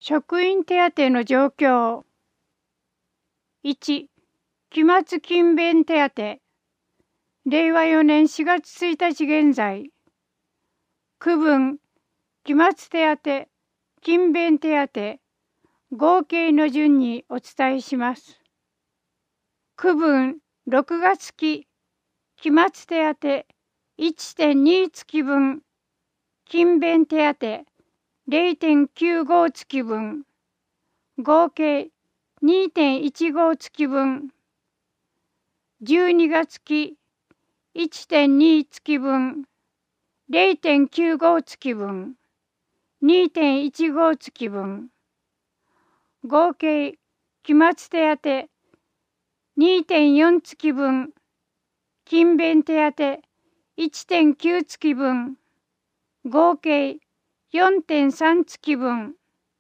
職員手当の状況。1、期末勤勉手当。令和4年4月1日現在。区分、期末手当、勤勉手当、合計の順にお伝えします。区分、6月期、期末手当、1.2 月分、勤勉手当、0.95 月分、合計 2.15 月分、12月期 1.2 月分、0.95 月分、2.15 月分、合計期末手当 2.4 月分、勤勉手当 1.9 月分、合計4.3 月分。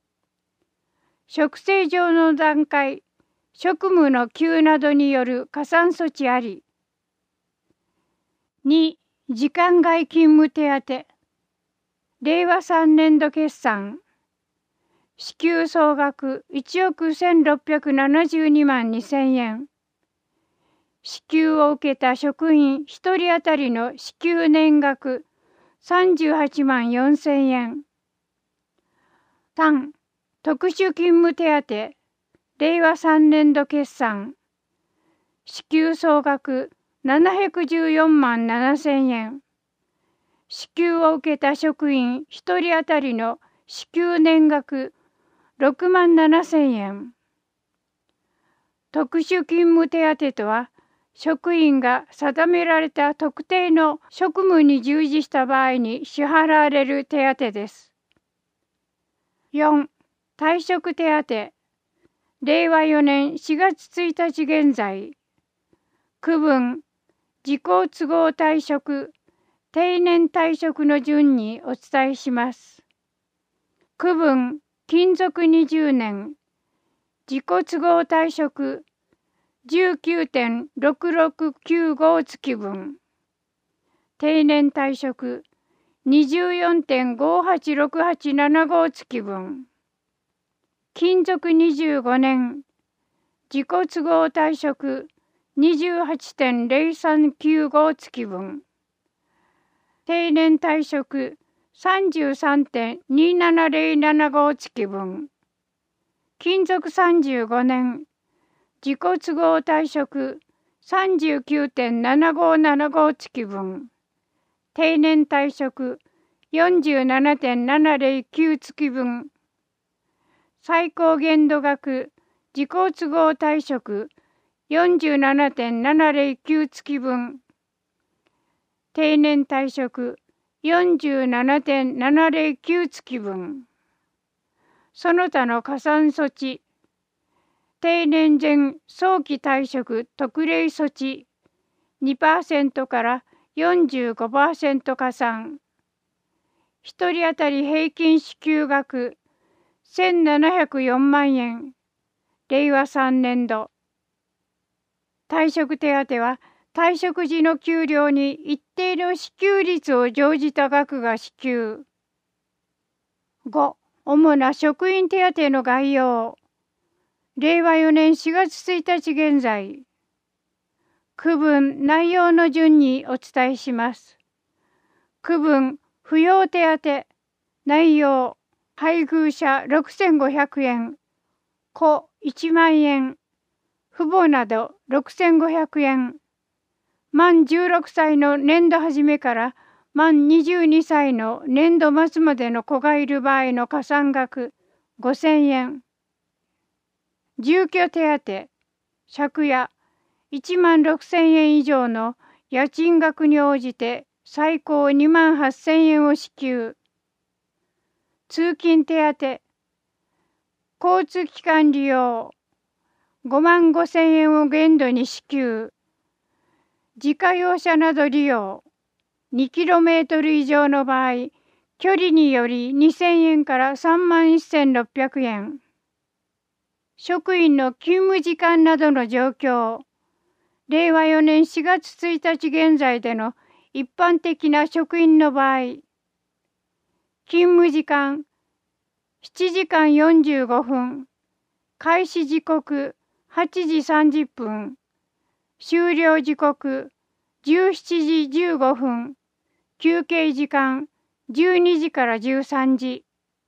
職制上の段階、職務の給などによる加算措置あり。2、時間外勤務手当。令和3年度決算。支給総額1億1672万2000円。支給を受けた職員1人当たりの支給年額38万4000円。3、特殊勤務手当。令和3年度決算。支給総額714万7000円。支給を受けた職員1人当たりの支給年額6万7000円。特殊勤務手当とは、職員が定められた特定の職務に従事した場合に支払われる手当です。4、退職手当。令和4年4月1日現在。区分、自己都合退職、定年退職の順にお伝えします。区分、勤続20年、自己都合退職 19.6695 月分、定年退職 24.586875 月分、勤続25年、自己都合退職 28.0395 月分、定年退職 33.27075 月分、勤続35年、自己都合退職 39.7575 月分、定年退職 47.709 月分、最高限度額自己都合退職 47.709 月分、定年退職 47.709 月分。その他の加算措置、定年前早期退職特例措置 2% から 45% 加算。1人当たり平均支給額1704万円。令和3年度。退職手当は退職時の給料に一定の支給率を乗じた額が支給。5、主な職員手当の概要。令和4年4月1日現在。区分、内容の順にお伝えします。区分、扶養手当。内容、配偶者6500円。子1万円。父母など6500円。満16歳の年度初めから満22歳の年度末までの子がいる場合の加算額5000円。住居手当、借家1万6000円以上の家賃額に応じて最高2万8000円を支給。通勤手当、交通機関利用5万5000円を限度に支給。自家用車など利用 2km 以上の場合、距離により2000円から3万1600円。職員の勤務時間などの状況。令和4年4月1日現在での一般的な職員の場合、勤務時間 7時間45分、開始時刻8時30分、終了時刻17時15分、休憩時間12時から13時。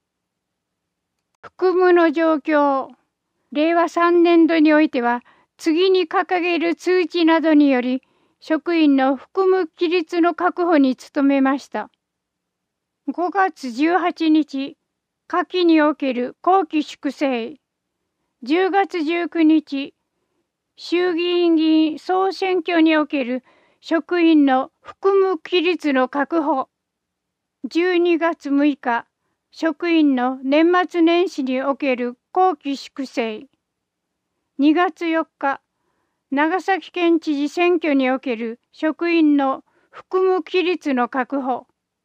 服務の状況。令和3年度においては、次に掲げる通知などにより、職員の服務規律の確保に努めました。5月18日、夏季における後期粛正。10月19日、衆議院議員総選挙における職員の服務規律の確保。12月6日、職員の年末年始における後期粛正。2月4日、長崎県知事選挙における職員の服務規律の確保。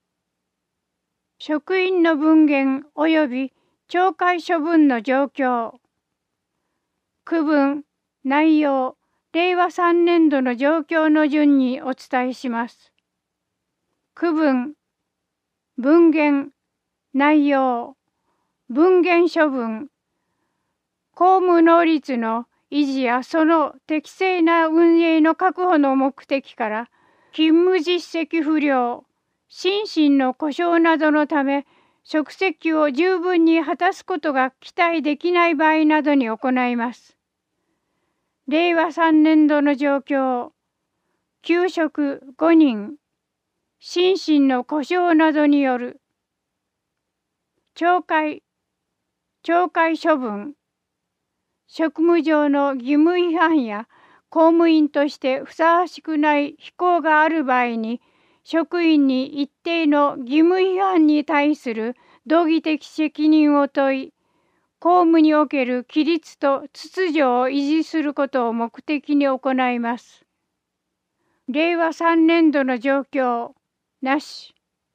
職員の分限及び懲戒処分の状況。区分、内容、令和3年度の状況の順にお伝えします。区分、分限、内容、分限処分、公務能率の維持やその適正な運営の確保の目的から、勤務実績不良、心身の故障などのため、職責を十分に果たすことが期待できない場合などに行います。令和3年度の状況、休職5人、心身の故障などによる懲戒処分、職務上の義務違反や公務員としてふさわしくない非行がある場合に、職員に一定の義務違反に対する道義的責任を問い、公務における規律と秩序を維持することを目的に行います。令和3年度の状況、なし。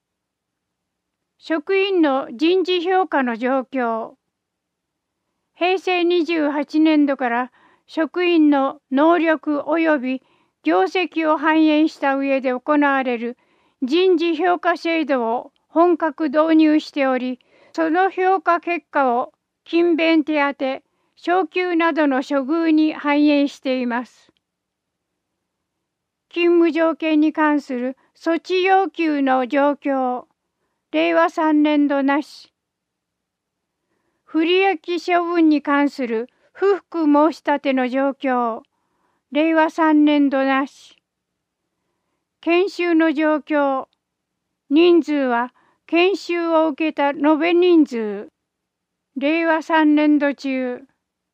職員の人事評価の状況。平成28年度から職員の能力及び業績を反映した上で行われる人事評価制度を本格導入しており、その評価結果を勤勉手当、昇給などの処遇に反映しています。勤務条件に関する措置要求の状況、令和3年度なし。不利益処分に関する不服申し立ての状況、令和3年度なし。研修の状況、人数は研修を受けた延べ人数、令和3年度中。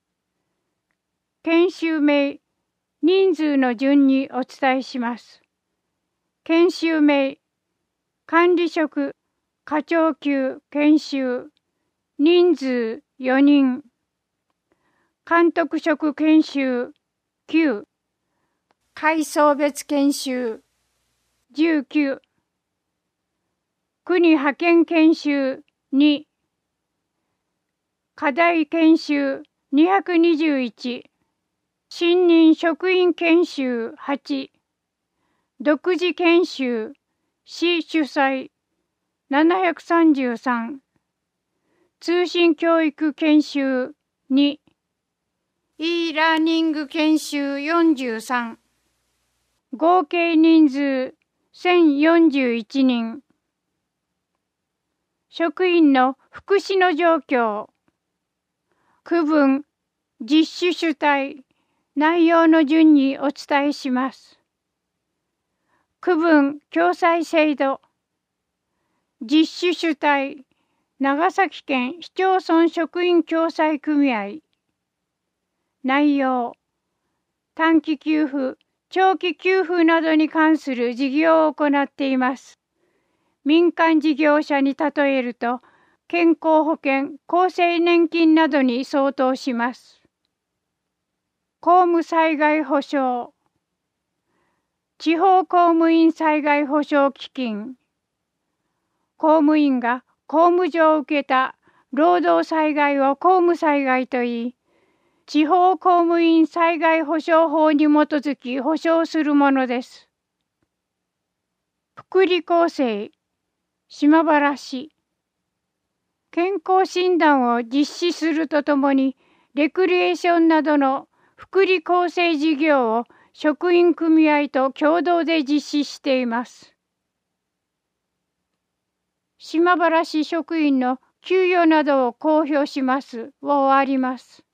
研修名、人数の順にお伝えします。研修名、管理職、課長級研修、人数4人。監督職研修9。階層別研修19。国派遣研修2。課題研修221。新任職員研修8。独自研修市主催733。通信教育研修2。e ラーニング研修43。合計人数1041人。職員の福祉の状況。区分、実施主体、内容の順にお伝えします。区分、共済制度。実施主体、長崎県市町村職員共済組合。内容、短期給付、長期給付などに関する事業を行っています。民間事業者に例えると、健康保険、厚生年金などに相当します。公務災害保障。地方公務員災害保障基金。公務員が公務上受けた労働災害を公務災害といい、地方公務員災害保障法に基づき保障するものです。福利厚生、島原市。 健康診断を実施するとともに、レクリエーションなどの福利厚生事業を職員組合と共同で実施しています。島原市職員の給与などを公表しますを終わります。